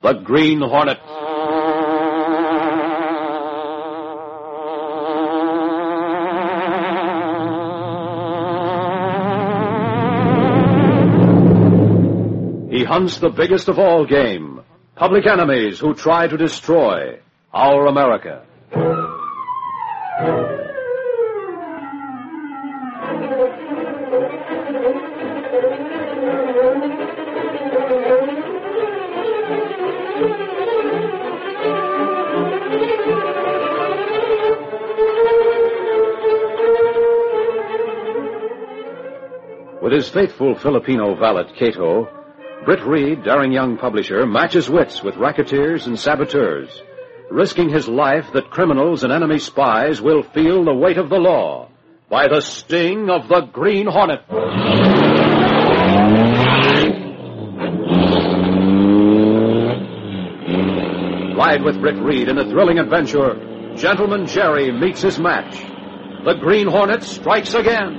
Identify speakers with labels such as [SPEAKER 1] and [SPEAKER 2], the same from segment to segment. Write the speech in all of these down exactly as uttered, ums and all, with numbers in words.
[SPEAKER 1] The Green Hornet. He hunts the biggest of all game, public enemies who try to destroy our America. With his faithful Filipino valet, Cato, Britt Reed, daring young publisher, matches wits with racketeers and saboteurs, risking his life that criminals and enemy spies will feel the weight of the law by the sting of the Green Hornet. Ride with Britt Reed in a thrilling adventure. Gentleman Jerry meets his match. The Green Hornet strikes again.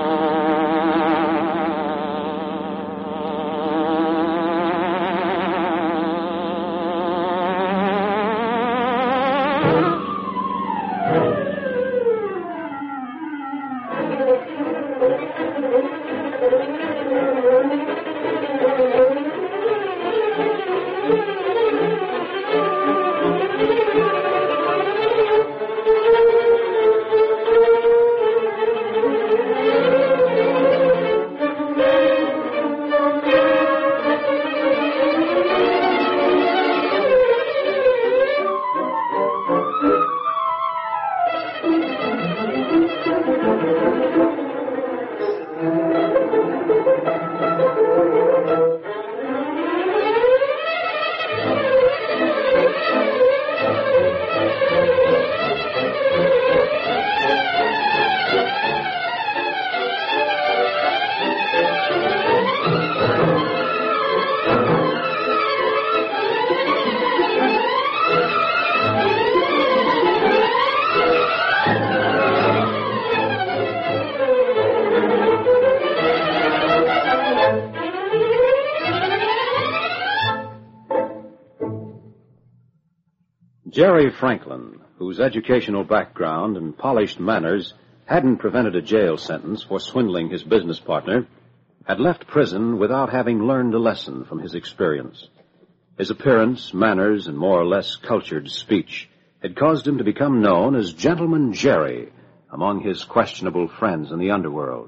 [SPEAKER 1] Jerry Franklin, whose educational background and polished manners hadn't prevented a jail sentence for swindling his business partner, had left prison without having learned a lesson from his experience. His appearance, manners, and more or less cultured speech had caused him to become known as Gentleman Jerry among his questionable friends in the underworld.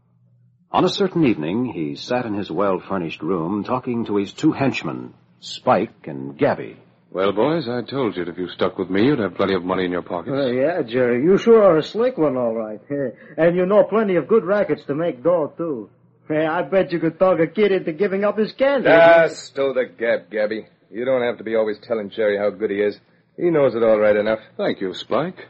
[SPEAKER 1] On a certain evening, he sat in his well-furnished room talking to his two henchmen, Spike and Gabby.
[SPEAKER 2] Well, boys, I told you that if you stuck with me, you'd have plenty of money in your pockets.
[SPEAKER 3] Uh, yeah, Jerry, you sure are a slick one, all right. And you know plenty of good rackets to make dough, too. Hey, I bet you could talk a kid into giving up his candy.
[SPEAKER 4] Ah, stow the gab, Gabby. You don't have to be always telling Jerry how good he is. He knows it all right enough.
[SPEAKER 2] Thank you, Spike.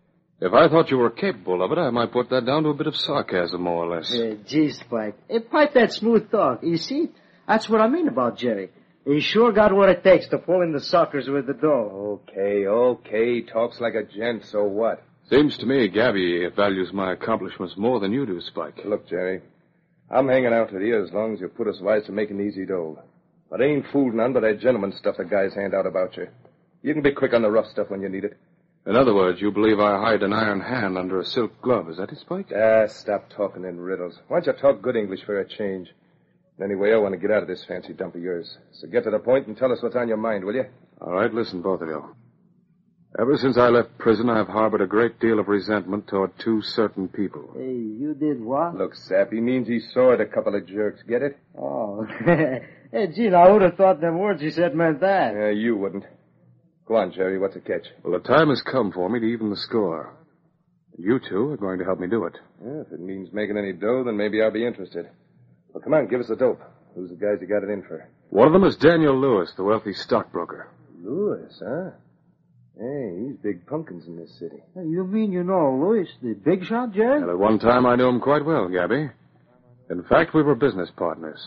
[SPEAKER 2] If I thought you were capable of it, I might put that down to a bit of sarcasm, more or less.
[SPEAKER 3] Uh, gee, Spike. Hey, pipe that smooth talk. You see, that's what I mean about Jerry. He sure got what it takes to pull in the suckers with the dough.
[SPEAKER 4] Okay, okay. Talks like a gent, so what?
[SPEAKER 2] Seems to me Gabby values my accomplishments more than you do, Spike.
[SPEAKER 4] Look, Jerry, I'm hanging out with you as long as you put us wise to making easy dough. But I ain't fooled none by that gentleman stuff the guys hand out about you. You can be quick on the rough stuff when you need it.
[SPEAKER 2] In other words, you believe I hide an iron hand under a silk glove. Is that it, Spike?
[SPEAKER 4] Ah, stop talking in riddles. Why don't you talk good English for a change? Anyway, I want to get out of this fancy dump of yours. So get to the point and tell us what's on your mind, will you?
[SPEAKER 2] All right, listen, both of you. Ever since I left prison, I've harbored a great deal of resentment toward two certain people.
[SPEAKER 3] Hey, you did what?
[SPEAKER 4] Look, Sap, he means he sawed a couple of jerks. Get it?
[SPEAKER 3] Oh. Hey, gee, I would have thought them words he said meant that.
[SPEAKER 4] Yeah, you wouldn't. Go on, Jerry. What's the catch?
[SPEAKER 2] Well, the time has come for me to even the score. You two are going to help me do it.
[SPEAKER 4] Yeah, if it means making any dough, then maybe I'll be interested. Well, come on, give us the dope. Who's the guys you got it in for?
[SPEAKER 2] One of them is Daniel Lewis, the wealthy stockbroker.
[SPEAKER 4] Lewis, huh? Hey, he's big pumpkins in this city.
[SPEAKER 3] Hey, you mean you know Louis, the big shot, Jerry?
[SPEAKER 2] Well, at one time I knew him quite well, Gabby. In fact, we were business partners.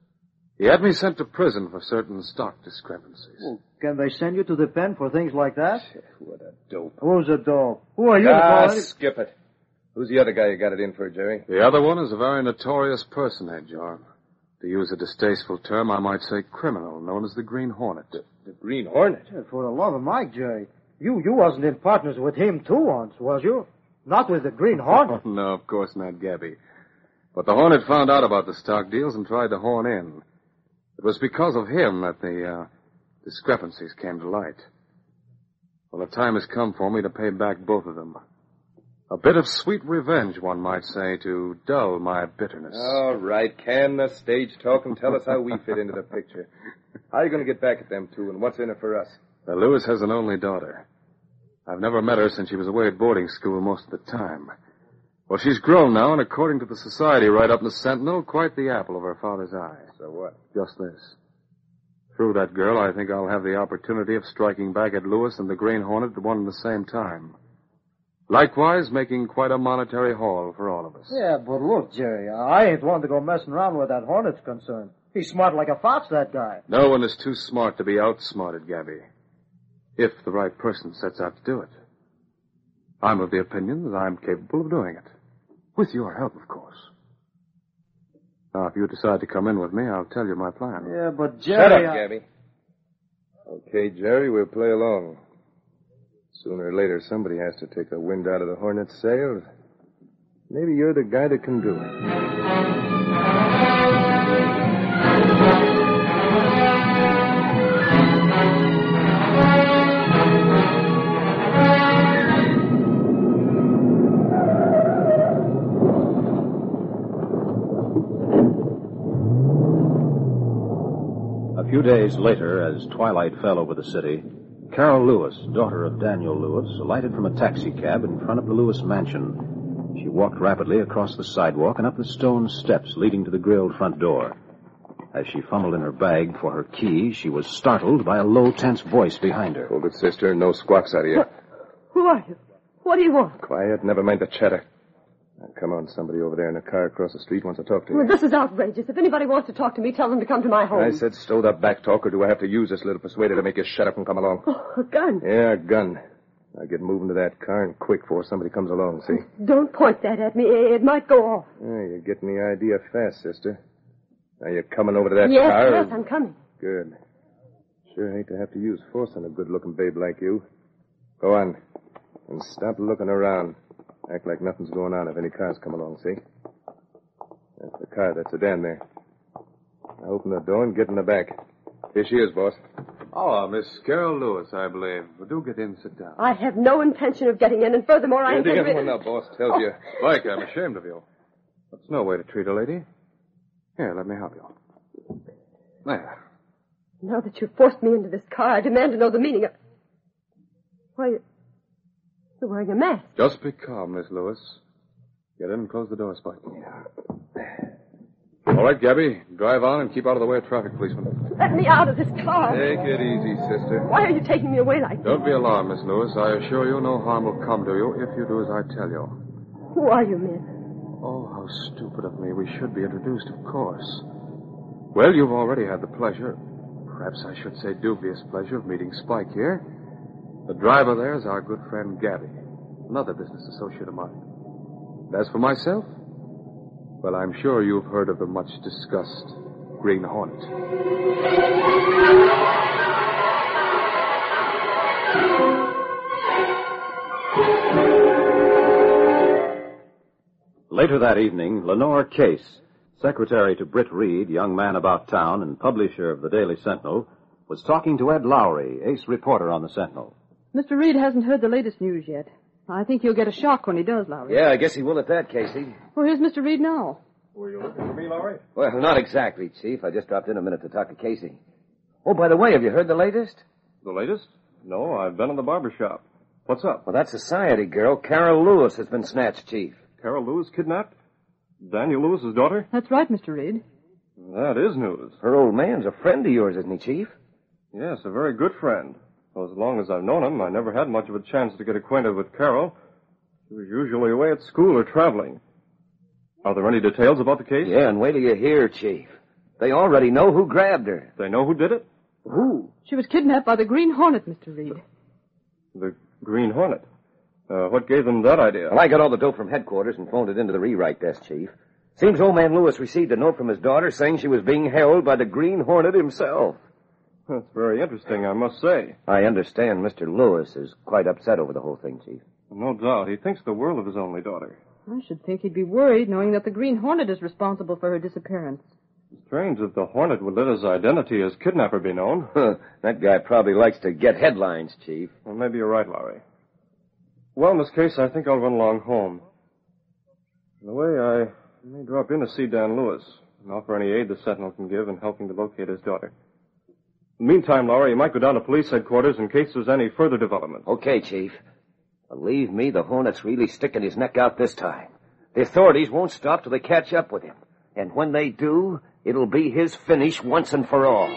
[SPEAKER 2] He had me sent to prison for certain stock discrepancies.
[SPEAKER 3] Well, can they send you to the pen for things like that?
[SPEAKER 4] What a dope.
[SPEAKER 3] Who's a dope? Who are you?
[SPEAKER 4] Ah,
[SPEAKER 3] to
[SPEAKER 4] skip it. Who's the other guy you got it in for, Jerry?
[SPEAKER 2] The other one is a very notorious personage, John. To use a distasteful term, I might say criminal, known as the Green Hornet.
[SPEAKER 4] The, the Green Hornet?
[SPEAKER 3] Yeah, for the love of Mike, Jerry. You you wasn't in partners with him, too, once, was you? Not with the Green Hornet.
[SPEAKER 2] No, of course not, Gabby. But the Hornet found out about the stock deals and tried to horn in. It was because of him that the uh, discrepancies came to light. Well, the time has come for me to pay back both of them. A bit of sweet revenge, one might say, to dull my bitterness.
[SPEAKER 4] All right, can the stage talk and tell us how we fit into the picture. How are you going to get back at them two, and what's in it for us?
[SPEAKER 2] Well, Lewis has an only daughter. I've never met her since she was away at boarding school most of the time. Well, she's grown now, and according to the society right up in the Sentinel, quite the apple of her father's eye.
[SPEAKER 4] So what?
[SPEAKER 2] Just this. Through that girl, I think I'll have the opportunity of striking back at Lewis and the Green Hornet at one and the same time. Likewise, making quite a monetary haul for all of us.
[SPEAKER 3] Yeah, but look, Jerry, I ain't one to go messing around where that Hornet's concerned. He's smart like a fox, that guy.
[SPEAKER 2] No one is too smart to be outsmarted, Gabby. If the right person sets out to do it. I'm of the opinion that I'm capable of doing it. With your help, of course. Now, if you decide to come in with me, I'll tell you my plan.
[SPEAKER 3] Yeah, but Jerry...
[SPEAKER 4] Shut up,
[SPEAKER 3] I...
[SPEAKER 4] Gabby. Okay, Jerry, we'll play along. Sooner or later, somebody has to take the wind out of the Hornet's sails. Maybe you're the guy that can do it.
[SPEAKER 1] A few days later, as twilight fell over the city, Carol Lewis, daughter of Daniel Lewis, alighted from a taxicab in front of the Lewis mansion. She walked rapidly across the sidewalk and up the stone steps leading to the grilled front door. As she fumbled in her bag for her key, she was startled by a low, tense voice behind her.
[SPEAKER 4] Hold it, sister. No squawks out of you.
[SPEAKER 5] Who are you? What do you want?
[SPEAKER 4] Quiet. Never mind the chatter. Now, come on. Somebody over there in a car across the street wants to talk to you.
[SPEAKER 5] Well, this is outrageous. If anybody wants to talk to me, tell them to come to my home.
[SPEAKER 4] I said stow that back talk, or do I have to use this little persuader to make you shut up and come along?
[SPEAKER 5] Oh, a gun.
[SPEAKER 4] Yeah, a gun. Now get moving to that car and quick before somebody comes along, see?
[SPEAKER 5] Don't point that at me. It might go off.
[SPEAKER 4] Yeah, you're getting the idea fast, sister. Now you're coming over to that
[SPEAKER 5] yes,
[SPEAKER 4] car?
[SPEAKER 5] Yes, I'm coming.
[SPEAKER 4] Good. Sure hate to have to use force on a good-looking babe like you. Go on. And stop looking around. Act like nothing's going on if any cars come along, see? That's the car. That's sedan there. Now open the door and get in the back. Here she is, boss.
[SPEAKER 2] Oh, Miss Carol Lewis, I believe. Well, do get in and sit down.
[SPEAKER 5] I have no intention of getting in, and furthermore, I
[SPEAKER 4] You're
[SPEAKER 5] intend
[SPEAKER 4] the
[SPEAKER 5] to...
[SPEAKER 4] one now, boss. Tells
[SPEAKER 5] Oh.
[SPEAKER 4] you.
[SPEAKER 2] Mike, I'm ashamed of you. That's no way to treat a lady. Here, let me help you. There.
[SPEAKER 5] Now that you've forced me into this car, I demand to know the meaning of... Why, you- you're wearing a mask.
[SPEAKER 2] Just be calm, Miss Lewis. Get in and close the door, Spike. All right, Gabby. Drive on and keep out of the way of traffic policemen.
[SPEAKER 5] Let me out of this car.
[SPEAKER 4] Take it easy, sister.
[SPEAKER 5] Why are you taking me away like this?
[SPEAKER 2] Don't be alarmed, Miss Lewis. I assure you no harm will come to you if you do as I tell you.
[SPEAKER 5] Who are you men?
[SPEAKER 2] Oh, how stupid of me. We should be introduced, of course. Well, you've already had the pleasure, perhaps I should say dubious pleasure, of meeting Spike here. The driver there is our good friend Gabby, another business associate of mine. And as for myself, well, I'm sure you've heard of the much-discussed Green Hornet.
[SPEAKER 1] Later that evening, Lenore Case, secretary to Britt Reed, young man about town and publisher of the Daily Sentinel, was talking to Ed Lowry, ace reporter on the Sentinel.
[SPEAKER 6] Mister Reed hasn't heard the latest news yet. I think he'll get a shock when he does, Lowry.
[SPEAKER 7] Yeah, I guess he will at that, Casey.
[SPEAKER 6] Well, here's Mister Reed now.
[SPEAKER 2] Were you looking for me, Lowry?
[SPEAKER 7] Well, not exactly, Chief. I just dropped in a minute to talk to Casey. Oh, by the way, have you heard the latest?
[SPEAKER 2] The latest? No, I've been in the barber shop. What's up?
[SPEAKER 7] Well, that society girl, Carol Lewis, has been snatched, Chief.
[SPEAKER 2] Carol Lewis kidnapped? Daniel Lewis's daughter?
[SPEAKER 6] That's right, Mister Reed.
[SPEAKER 2] That is news.
[SPEAKER 7] Her old man's a friend of yours, isn't he, Chief?
[SPEAKER 2] Yes, a very good friend. Well, as long as I've known him, I never had much of a chance to get acquainted with Carol. She was usually away at school or traveling. Are there any details about the case?
[SPEAKER 7] Yeah, and wait till you hear, Chief. They already know who grabbed her.
[SPEAKER 2] They know who did it?
[SPEAKER 7] Who?
[SPEAKER 6] She was kidnapped by the Green Hornet, Mister Reed.
[SPEAKER 2] The Green Hornet. Uh, what gave them that idea?
[SPEAKER 7] Well, I got all the dope from headquarters and phoned it into the rewrite desk, Chief. Seems old man Lewis received a note from his daughter saying she was being held by the Green Hornet himself.
[SPEAKER 2] That's very interesting, I must say.
[SPEAKER 7] I understand Mister Lewis is quite upset over the whole thing, Chief.
[SPEAKER 2] No doubt. He thinks the world of his only daughter.
[SPEAKER 6] I should think he'd be worried knowing that the Green Hornet is responsible for her disappearance.
[SPEAKER 2] Strange that the Hornet would let his identity as kidnapper be known.
[SPEAKER 7] Huh. That guy probably likes to get headlines, Chief.
[SPEAKER 2] Well, maybe you're right, Lowry. Well, Miss Case, I think I'll run along home. In a way, I may drop in to see Dan Lewis and offer any aid the Sentinel can give in helping to locate his daughter. In the meantime, Lowry, you might go down to police headquarters in case there's any further development.
[SPEAKER 7] Okay, Chief. Believe me, the Hornet's really sticking his neck out this time. The authorities won't stop till they catch up with him. And when they do, it'll be his finish once and for all.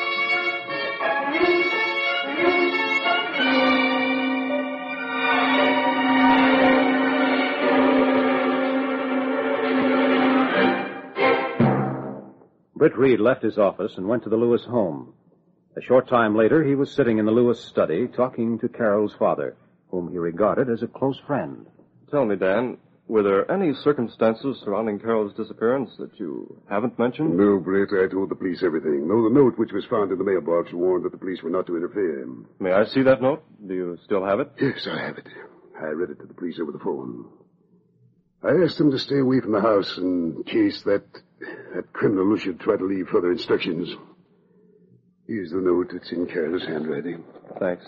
[SPEAKER 1] Britt Reed left his office and went to the Lewis home. A short time later, he was sitting in the Lewis study talking to Carol's father, whom he regarded as a close friend.
[SPEAKER 2] Tell me, Dan, were there any circumstances surrounding Carol's disappearance that you haven't mentioned?
[SPEAKER 8] No, Britt. I told the police everything. Though the note which was found in the mailbox warned that the police were not to interfere.
[SPEAKER 2] May I see that note? Do you still have it?
[SPEAKER 8] Yes, I have it. I read it to the police over the phone. I asked them to stay away from the house in case that that criminal should try to leave further instructions. Here's the note. It's in Carol's handwriting.
[SPEAKER 2] Thanks.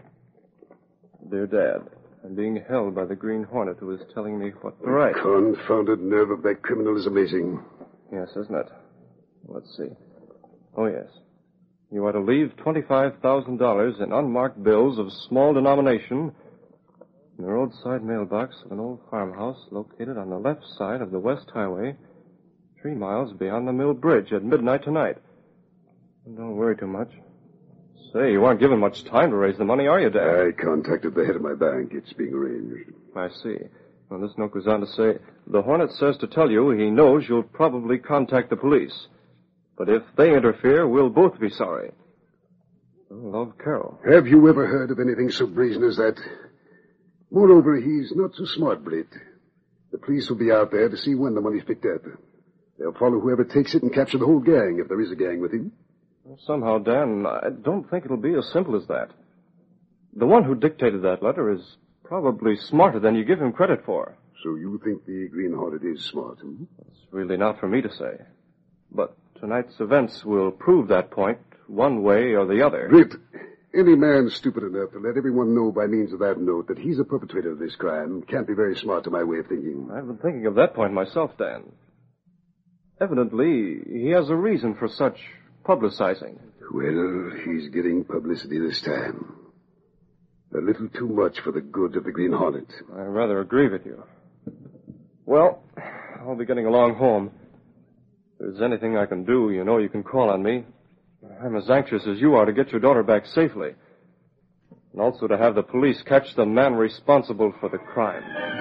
[SPEAKER 2] Dear Dad, I'm being held by the Green Hornet who is telling me what to write.
[SPEAKER 8] The confounded nerve of that criminal is amazing.
[SPEAKER 2] Yes, isn't it? Let's see. Oh, yes. You are to leave twenty-five thousand dollars in unmarked bills of small denomination in the roadside mailbox of an old farmhouse located on the left side of the West Highway, three miles beyond the Mill Bridge at midnight tonight. And don't worry too much. Say, you aren't given much time to raise the money, are you, Dad?
[SPEAKER 8] I contacted the head of my bank. It's being arranged.
[SPEAKER 2] I see. Well, this note goes on to say, the Hornet says to tell you he knows you'll probably contact the police. But if they interfere, we'll both be sorry. Love, Carol.
[SPEAKER 8] Have you ever heard of anything so brazen as that? Moreover, he's not so smart, Britt. The police will be out there to see when the money's picked up. They'll follow whoever takes it and capture the whole gang, if there is a gang with him.
[SPEAKER 2] Well, somehow, Dan, I don't think it'll be as simple as that. The one who dictated that letter is probably smarter than you give him credit for.
[SPEAKER 8] So you think the Green Hornet is smart, hmm?
[SPEAKER 2] It's really not for me to say. But tonight's events will prove that point, one way or the other.
[SPEAKER 8] Britt, any man stupid enough to let everyone know by means of that note that he's a perpetrator of this crime can't be very smart to my way of thinking.
[SPEAKER 2] I've been thinking of that point myself, Dan. Evidently, he has a reason for such publicizing.
[SPEAKER 8] Well, he's getting publicity this time. A little too much for the good of the Green Hornet.
[SPEAKER 2] I rather agree with you. Well, I'll be getting along home. If there's anything I can do, you know you can call on me. I'm as anxious as you are to get your daughter back safely. And also to have the police catch the man responsible for the crime.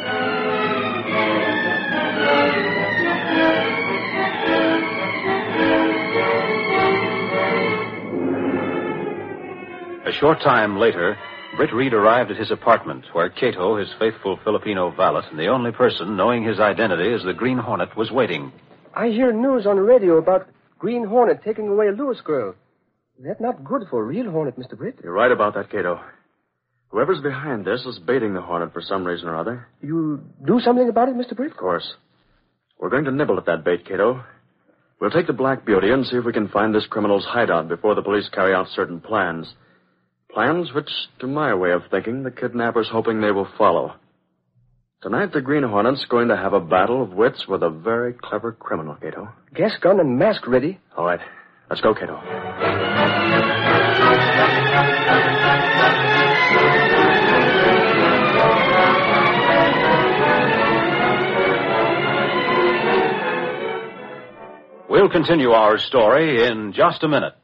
[SPEAKER 1] A short time later, Britt Reed arrived at his apartment, where Cato, his faithful Filipino valet, and the only person knowing his identity as the Green Hornet, was waiting.
[SPEAKER 9] I hear news on the radio about Green Hornet taking away a Lewis girl. That's not good for a real Hornet, Mister Britt.
[SPEAKER 10] You're right about that, Cato. Whoever's behind this is baiting the Hornet for some reason or other.
[SPEAKER 9] You do something about it, Mister Britt?
[SPEAKER 10] Of course. We're going to nibble at that bait, Cato. We'll take the Black Beauty and see if we can find this criminal's hideout before the police carry out certain plans. Plans which, to my way of thinking, the kidnapper's hoping they will follow. Tonight, the Green Hornet's going to have a battle of wits with a very clever criminal, Cato.
[SPEAKER 9] Gas gun and mask ready.
[SPEAKER 10] All right. Let's go, Cato.
[SPEAKER 1] We'll continue our story in just a minute.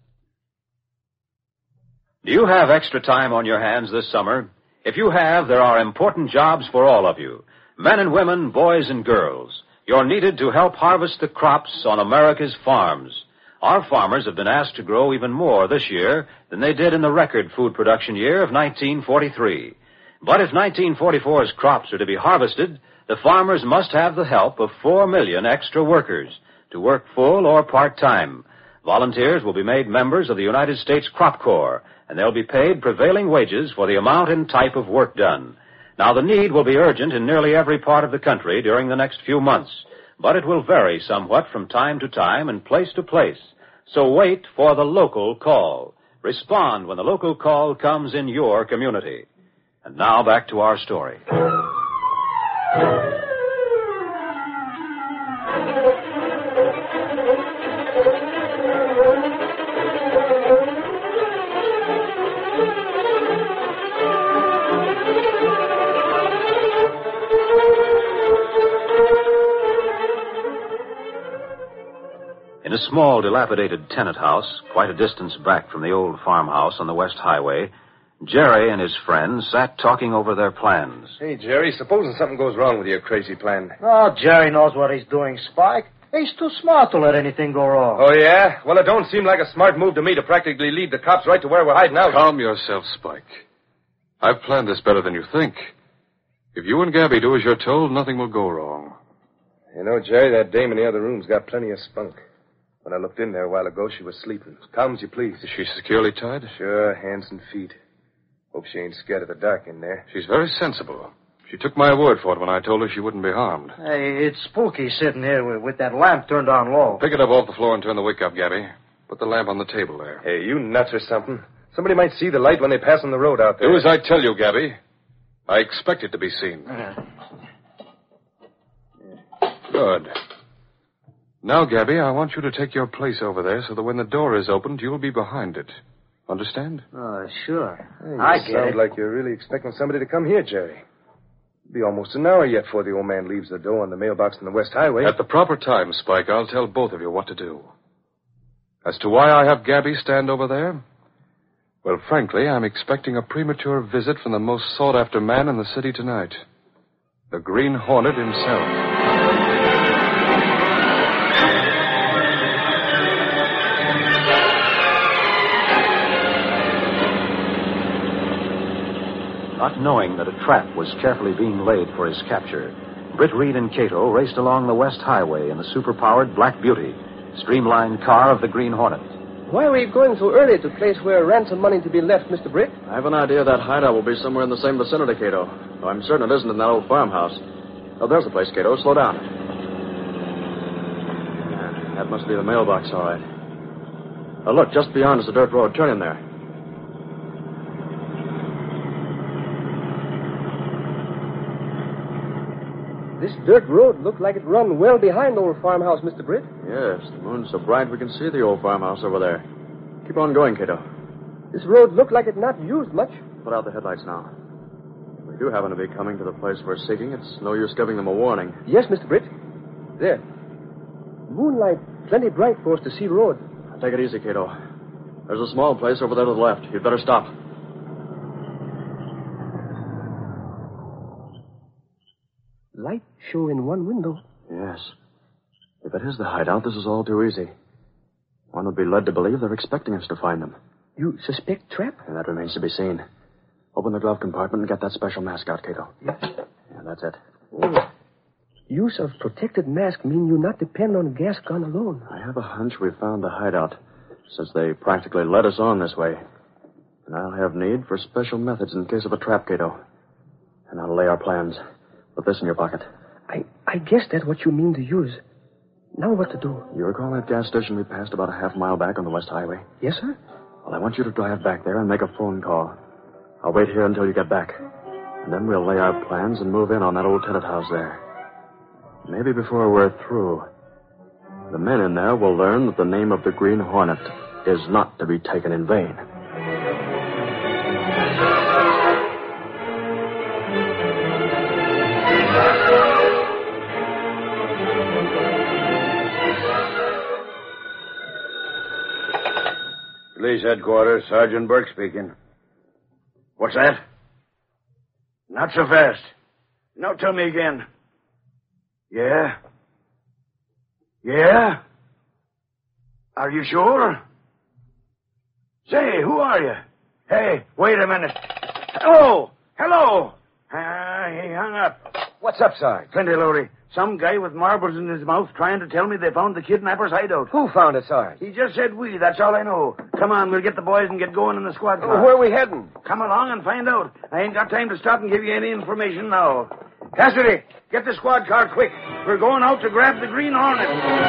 [SPEAKER 1] Do you have extra time on your hands this summer? If you have, there are important jobs for all of you. Men and women, boys and girls. You're needed to help harvest the crops on America's farms. Our farmers have been asked to grow even more this year than they did in the record food production year of nineteen forty-three. But if nineteen forty-four's crops are to be harvested, the farmers must have the help of four million extra workers to work full or part-time. Volunteers will be made members of the United States Crop Corps, and they'll be paid prevailing wages for the amount and type of work done. Now, the need will be urgent in nearly every part of the country during the next few months, but it will vary somewhat from time to time and place to place. So wait for the local call. Respond when the local call comes in your community. And now back to our story. In a small, dilapidated tenant house, quite a distance back from the old farmhouse on the West Highway, Jerry and his friends sat talking over their plans.
[SPEAKER 11] Hey, Jerry, supposing something goes wrong with your crazy plan.
[SPEAKER 3] Oh, Jerry knows what he's doing, Spike. He's too smart to let anything go wrong.
[SPEAKER 11] Oh, yeah? Well, it don't seem like a smart move to me to practically lead the cops right to where we're hiding out.
[SPEAKER 2] Calm yourself, Spike. I've planned this better than you think. If you and Gabby do as you're told, nothing will go wrong.
[SPEAKER 11] You know, Jerry, that dame in the other room's got plenty of spunk. When I looked in there a while ago, she was sleeping. As calm as you please.
[SPEAKER 2] Is she securely tied?
[SPEAKER 11] Sure, hands and feet. Hope she ain't scared of the dark in there.
[SPEAKER 2] She's very sensible. She took my word for it when I told her she wouldn't be harmed.
[SPEAKER 3] Hey, it's spooky sitting here with, with that lamp turned on low.
[SPEAKER 2] Pick it up off the floor and turn the wick up, Gabby. Put the lamp on the table there.
[SPEAKER 11] Hey, you nuts or something? Somebody might see the light when they pass on the road out there.
[SPEAKER 2] Do as I tell you, Gabby. I expect it to be seen.
[SPEAKER 3] Uh-huh.
[SPEAKER 2] Good. Now, Gabby, I want you to take your place over there so that when the door is opened, you'll be behind it. Understand?
[SPEAKER 3] Oh, sure.
[SPEAKER 11] Hey,
[SPEAKER 3] I
[SPEAKER 11] you
[SPEAKER 3] get
[SPEAKER 11] sound
[SPEAKER 3] it.
[SPEAKER 11] like you're really expecting somebody to come here, Jerry. It'll be almost an hour yet before the old man leaves the door on the mailbox on the West Highway.
[SPEAKER 2] At the proper time, Spike, I'll tell both of you what to do. As to why I have Gabby stand over there, well, frankly, I'm expecting a premature visit from the most sought-after man in the city tonight. The Green Hornet himself.
[SPEAKER 1] Not knowing that a trap was carefully being laid for his capture, Britt Reed and Cato raced along the West Highway in the super-powered Black Beauty, streamlined car of the Green Hornet.
[SPEAKER 9] Why are we going so early to a place where ransom money to be left, Mister Britt?
[SPEAKER 10] I have an idea that hideout will be somewhere in the same vicinity, Cato. Though I'm certain it isn't in that old farmhouse. Oh, there's the place, Cato. Slow down. Yeah, that must be the mailbox, all right. Oh, look, just beyond is the dirt road. Turn in there.
[SPEAKER 9] This dirt road looked like it run well behind the old farmhouse, Mister Britt.
[SPEAKER 10] Yes, the moon's so bright we can see the old farmhouse over there. Keep on going, Cato.
[SPEAKER 9] This road looked like it not used much.
[SPEAKER 10] Put out the headlights now. If we do happen to be coming to the place we're seeking, it's no use giving them a warning.
[SPEAKER 9] Yes, Mister Britt. There. Moonlight plenty bright for us to see road.
[SPEAKER 10] Take it easy, Cato. There's a small place over there to the left. You'd better stop.
[SPEAKER 9] Light show in one window.
[SPEAKER 10] Yes. If it is the hideout, this is all too easy. One would be led to believe they're expecting us to find them.
[SPEAKER 9] You suspect trap?
[SPEAKER 10] And that remains to be seen. Open the glove compartment and get that special mask out, Cato.
[SPEAKER 9] Yes.
[SPEAKER 10] Yeah, that's it.
[SPEAKER 9] Oh. Use of protected mask mean you not depend on gas gun alone.
[SPEAKER 10] I have a hunch we've found the hideout, since they practically led us on this way. And I'll have need for special methods in case of a trap, Cato. And I'll lay our plans. Put this in your pocket.
[SPEAKER 9] I, I guess that's what you mean to use. Now what to do?
[SPEAKER 10] You recall that gas station we passed about a half mile back on the West Highway?
[SPEAKER 9] Yes, sir.
[SPEAKER 10] Well, I want you to drive back there and make a phone call. I'll wait here until you get back. And then we'll lay our plans and move in on that old tenant house there. Maybe before we're through, the men in there will learn that the name of the Green Hornet is not to be taken in vain.
[SPEAKER 12] Police headquarters, Sergeant Burke speaking. What's that? Not so fast. Now tell me again. Yeah? Yeah? Are you sure? Say, who are you? Hey, wait a minute. Hello! Hello! Uh, he hung up.
[SPEAKER 11] What's up, Sarge?
[SPEAKER 12] Plenty, Lowry. Some guy with marbles in his mouth trying to tell me they found the kidnapper's hideout.
[SPEAKER 11] Who found it, Sarge?
[SPEAKER 12] He just said we. That's all I know. Come on, we'll get the boys and get going in the squad car.
[SPEAKER 11] Oh, where are we heading?
[SPEAKER 12] Come along and find out. I ain't got time to stop and give you any information now. Cassidy, get the squad car quick. We're going out to grab the Green Hornet.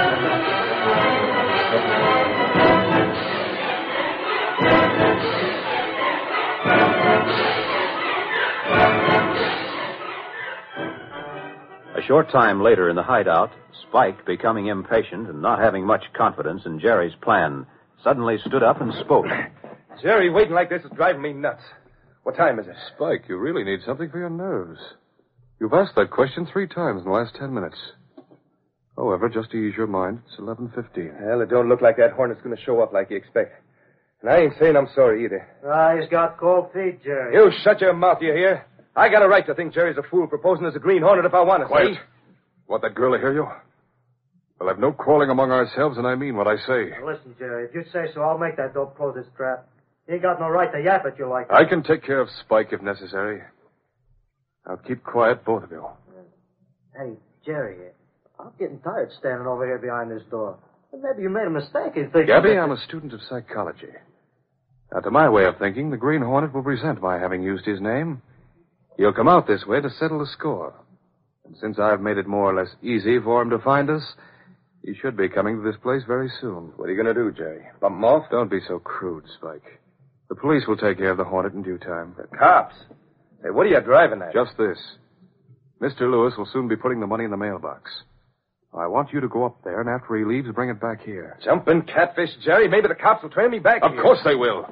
[SPEAKER 1] A short time later in the hideout, Spike, becoming impatient and not having much confidence in Jerry's plan, suddenly stood up and spoke.
[SPEAKER 11] Jerry, waiting like this is driving me nuts. What time is it?
[SPEAKER 2] Spike, you really need something for your nerves. You've asked that question three times in the last ten minutes. However, just to ease your mind, it's eleven fifteen.
[SPEAKER 11] Well, it don't look like that Hornet's going to show up like you expect. And I ain't saying I'm sorry either.
[SPEAKER 3] Ah, he's got cold feet, Jerry.
[SPEAKER 11] You shut your mouth, you hear? I got a right to think Jerry's a fool proposing as a Green Hornet if I want to.
[SPEAKER 2] Quiet.
[SPEAKER 11] See?
[SPEAKER 2] Want that girl to hear you? We'll have no quarreling among ourselves, and I mean what I say.
[SPEAKER 3] Now, listen, Jerry, if you say so, I'll make that dope close his trap. He ain't got no right to yap at you like that.
[SPEAKER 2] I can take care of Spike if necessary. Now keep quiet, both of you.
[SPEAKER 3] Hey, Jerry, I'm getting tired standing over here behind this door. Maybe you made a mistake in thinking...
[SPEAKER 2] Gabby, I'm a student of psychology. Now, to my way of thinking, the Green Hornet will resent my having used his name. He'll come out this way to settle the score. And since I've made it more or less easy for him to find us, he should be coming to this place very soon.
[SPEAKER 11] What are you going to do, Jerry? Bump him off?
[SPEAKER 2] Don't be so crude, Spike. The police will take care of the Hornet in due time.
[SPEAKER 11] The cops? Hey, what are you driving at?
[SPEAKER 2] Just this. Mister Lewis will soon be putting the money in the mailbox. I want you to go up there, and after he leaves, bring it back here.
[SPEAKER 11] Jumping catfish, Jerry. Maybe the cops will turn me back
[SPEAKER 2] Of
[SPEAKER 11] here.
[SPEAKER 2] course they will.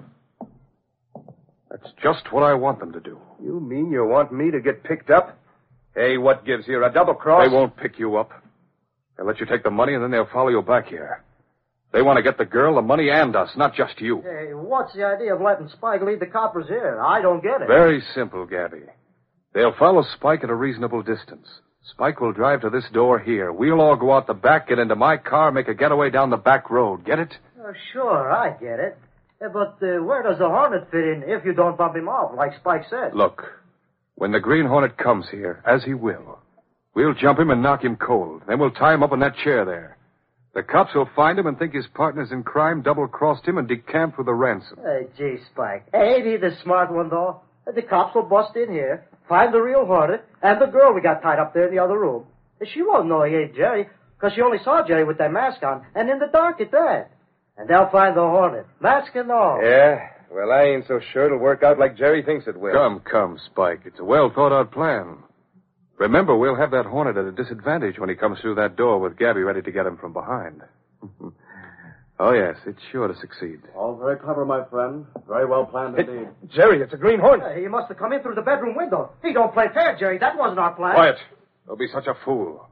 [SPEAKER 2] That's just what I want them to do.
[SPEAKER 11] You mean you want me to get picked up? Hey, what gives here? A double cross?
[SPEAKER 2] They won't pick you up. They'll let you take the money, and then they'll follow you back here. They want to get the girl, the money, and us, not just you.
[SPEAKER 3] Hey, what's the idea of letting Spike lead the coppers here? I don't get it.
[SPEAKER 2] Very simple, Gabby. They'll follow Spike at a reasonable distance. Spike will drive to this door here. We'll all go out the back, get into my car, make a getaway down the back road. Get it?
[SPEAKER 3] Oh, sure, I get it. Yeah, but uh, where does the Hornet fit in if you don't bump him off, like Spike said?
[SPEAKER 2] Look, when the Green Hornet comes here, as he will, we'll jump him and knock him cold. Then we'll tie him up in that chair there. The cops will find him and think his partners in crime double-crossed him and decamped with the ransom.
[SPEAKER 3] Hey, gee, Spike. Ain't he the smart one, though? The cops will bust in here, find the real Hornet, and the girl we got tied up there in the other room. She won't know he ain't Jerry, because she only saw Jerry with that mask on, and in the dark at that. And they'll find the Hornet, mask and all.
[SPEAKER 11] Yeah? Well, I ain't so sure it'll work out like Jerry thinks it will.
[SPEAKER 2] Come, come, Spike. It's a well-thought-out plan. Remember, we'll have that Hornet at a disadvantage when he comes through that door with Gabby ready to get him from behind. Oh, yes, it's sure to succeed.
[SPEAKER 13] All very clever, my friend. Very well planned indeed.
[SPEAKER 11] Jerry, it's a Green Hornet.
[SPEAKER 3] Hey, he must have come in through the bedroom window. He don't play fair, Jerry. That wasn't our plan.
[SPEAKER 2] Quiet. Don't be such a fool.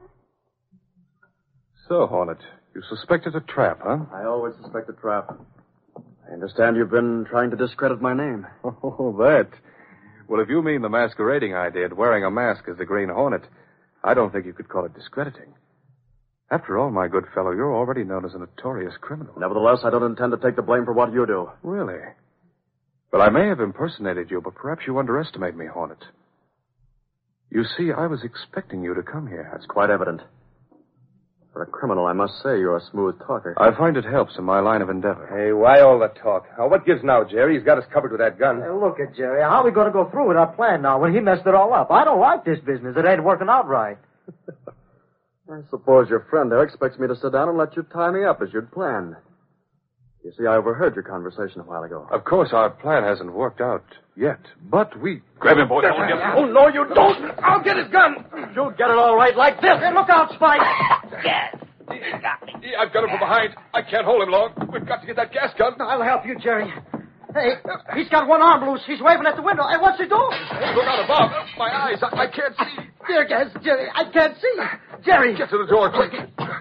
[SPEAKER 2] So, Hornet, you suspected a trap, huh?
[SPEAKER 13] I always suspect a trap. I understand you've been trying to discredit my name.
[SPEAKER 2] Oh, that. Well, if you mean the masquerading I did, wearing a mask as the Green Hornet, I don't think you could call it discrediting. After all, my good fellow, you're already known as a notorious criminal.
[SPEAKER 13] Nevertheless, I don't intend to take the blame for what you do.
[SPEAKER 2] Really? Well, I may have impersonated you, but perhaps you underestimate me, Hornet. You see, I was expecting you to come here.
[SPEAKER 13] That's quite evident. For a criminal, I must say you're a smooth talker.
[SPEAKER 2] I find it helps in my line of endeavor.
[SPEAKER 11] Hey, why all the talk? Now, what gives now, Jerry? He's got us covered with that gun.
[SPEAKER 3] Hey, look at Jerry. How are we going to go through with our plan now when he messed it all up? I don't like this business. It ain't working out right.
[SPEAKER 13] I suppose your friend there expects me to sit down and let you tie me up as you'd planned. You see, I overheard your conversation a while ago.
[SPEAKER 2] Of course, our plan hasn't worked out yet, but we... Grab him, boy.
[SPEAKER 11] Oh, no, you don't. I'll get his gun.
[SPEAKER 13] You'll get it all right like this.
[SPEAKER 3] Hey, look out, Spike.
[SPEAKER 2] Yes. Yeah, I've got him from behind. I can't hold him long. We've got to get that gas gun.
[SPEAKER 3] I'll help you, Jerry. Hey, he's got one arm loose. He's waving at the window. Hey, what's he doing?
[SPEAKER 2] Hey, look out above. My eyes. I, I can't see.
[SPEAKER 3] Dear gas, Jerry. I can't see. Jerry.
[SPEAKER 2] Get to the door, quick.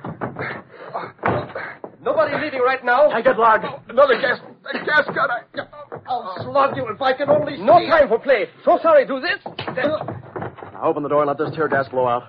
[SPEAKER 9] Nobody leaving right now.
[SPEAKER 3] I get large.
[SPEAKER 2] Oh, another gas, a gas gun. I,
[SPEAKER 3] I'll slug you if I can only see.
[SPEAKER 9] No time for play. So sorry, do this.
[SPEAKER 13] Now open the door and let this tear gas blow out.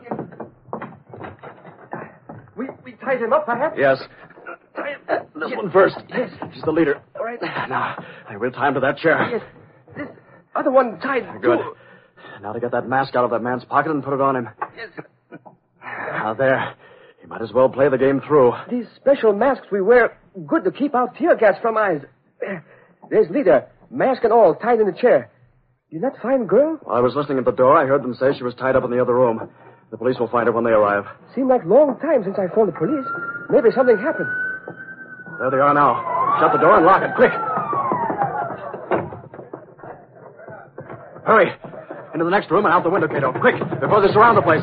[SPEAKER 9] We we tied him up, perhaps?
[SPEAKER 13] Yes. Uh, this one first. Yes. She's the leader. All right. Now, I will tie him to that chair.
[SPEAKER 9] Yes. This other one tied,
[SPEAKER 13] Good.
[SPEAKER 9] too.
[SPEAKER 13] Now to get that mask out of that man's pocket and put it on him. Now there. You might as well play the game through.
[SPEAKER 9] These special masks we wear, good to keep out tear gas from eyes. There's Lita, mask and all, tied in the chair. You that fine girl?
[SPEAKER 13] While I was listening at the door, I heard them say she was tied up in the other room. The police will find her when they arrive.
[SPEAKER 9] Seemed like long time since I phoned the police. Maybe something happened.
[SPEAKER 13] There they are now. Shut the door and lock it, quick. Hurry. Into the next room and out the window, Cato. Quick, before they surround the place.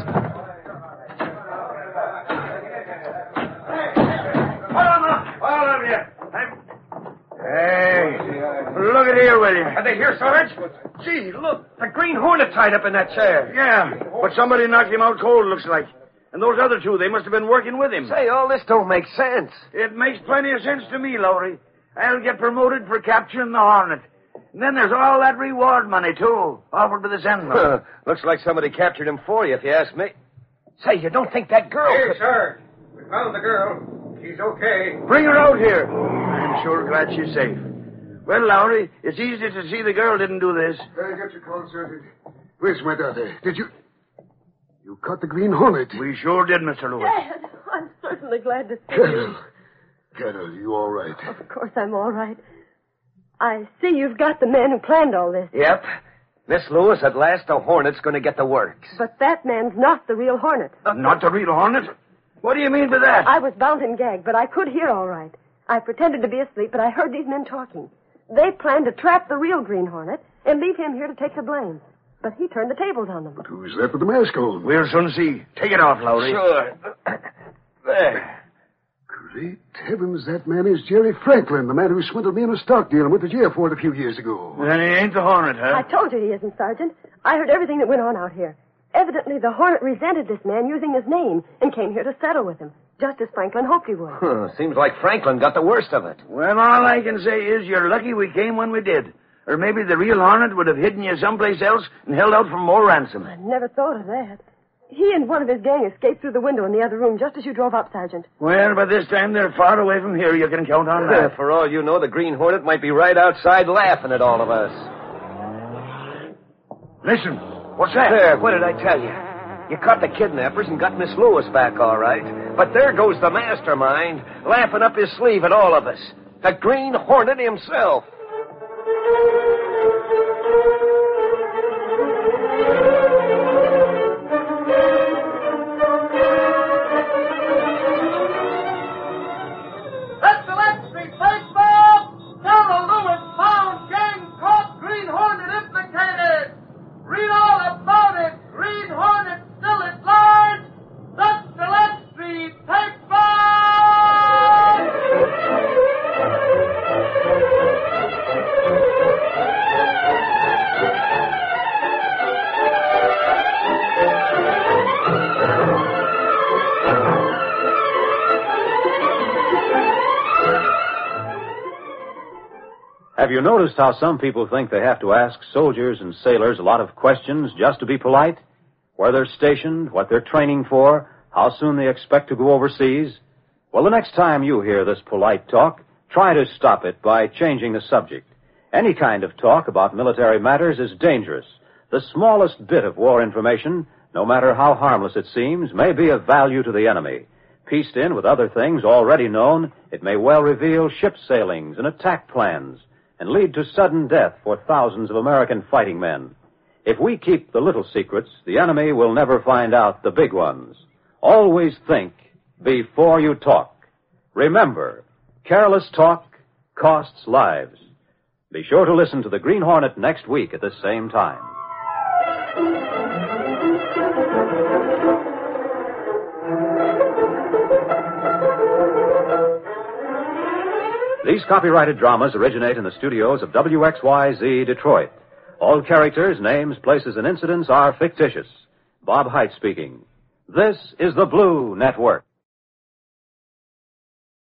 [SPEAKER 12] Hey, look at here, will you?
[SPEAKER 7] Are they here, Sarge? Gee, look, the Green Hornet tied up in that chair.
[SPEAKER 12] Yeah, but somebody knocked him out cold, looks like. And those other two, they must have been working with him.
[SPEAKER 7] Say, all this don't make sense.
[SPEAKER 12] It makes plenty of sense to me, Lowry. I'll get promoted for capturing the Hornet. And then there's all that reward money, too, offered to the Sentinel.
[SPEAKER 7] Looks like somebody captured him for you, if you ask me. Say, you don't think that girl...
[SPEAKER 14] Here,
[SPEAKER 7] could...
[SPEAKER 14] sir. We found the girl. She's okay.
[SPEAKER 12] Bring her out here. I'm sure glad she's safe. Well, Lowry, it's easy to see the girl didn't do this.
[SPEAKER 8] I got your call, Sergeant. Where's my daughter? Did you... You caught the Green Hornet?
[SPEAKER 12] We sure did, Mister Lewis.
[SPEAKER 5] Dad, I'm certainly glad to see
[SPEAKER 8] Carol.
[SPEAKER 5] you.
[SPEAKER 8] Carol, you all right?
[SPEAKER 5] Of course I'm all right. I see you've got the man who planned all this.
[SPEAKER 7] Yep. Miss Lewis, at last the Hornet's going to get the works.
[SPEAKER 5] But that man's not the real Hornet.
[SPEAKER 12] Uh, not the real Hornet? What do you mean by that?
[SPEAKER 5] I was bound and gagged, but I could hear all right. I pretended to be asleep, but I heard these men talking. They planned to trap the real Green Hornet and leave him here to take the blame. But he turned the tables on them.
[SPEAKER 8] But who's that with the mask on?
[SPEAKER 12] We'll soon see. Take it off, Lowry.
[SPEAKER 7] Sure. There.
[SPEAKER 8] Great heavens, that man is Jerry Franklin, the man who swindled me in a stock deal and went to jail for it a few years ago.
[SPEAKER 12] Then he ain't the Hornet, huh?
[SPEAKER 5] I told you he isn't, Sergeant. I heard everything that went on out here. Evidently, the Hornet resented this man using his name and came here to settle with him, just as Franklin hoped he would.
[SPEAKER 7] Huh, seems like Franklin got the worst of it.
[SPEAKER 12] Well, all I can say is you're lucky we came when we did. Or maybe the real Hornet would have hidden you someplace else and held out for more ransom.
[SPEAKER 5] I never thought of that. He and one of his gang escaped through the window in the other room just as you drove up, Sergeant.
[SPEAKER 12] Well, by this time they're far away from here. You can count on that.
[SPEAKER 7] For all you know, the Green Hornet might be right outside laughing at all of us.
[SPEAKER 12] Listen, what's that?
[SPEAKER 7] There, what did I tell you? You caught the kidnappers and got Miss Lewis back all right. But there goes the mastermind, laughing up his sleeve at all of us. The Green Hornet himself.
[SPEAKER 1] Have you noticed how some people think they have to ask soldiers and sailors a lot of questions just to be polite? Where they're stationed, what they're training for, how soon they expect to go overseas? Well, the next time you hear this polite talk, try to stop it by changing the subject. Any kind of talk about military matters is dangerous. The smallest bit of war information, no matter how harmless it seems, may be of value to the enemy. Pieced in with other things already known, it may well reveal ship sailings and attack plans, and lead to sudden death for thousands of American fighting men. If we keep the little secrets, the enemy will never find out the big ones. Always think before you talk. Remember, careless talk costs lives. Be sure to listen to the Green Hornet next week at the same time. These copyrighted dramas originate in the studios of W X Y Z Detroit. All characters, names, places, and incidents are fictitious. Bob Height speaking. This is the Blue Network.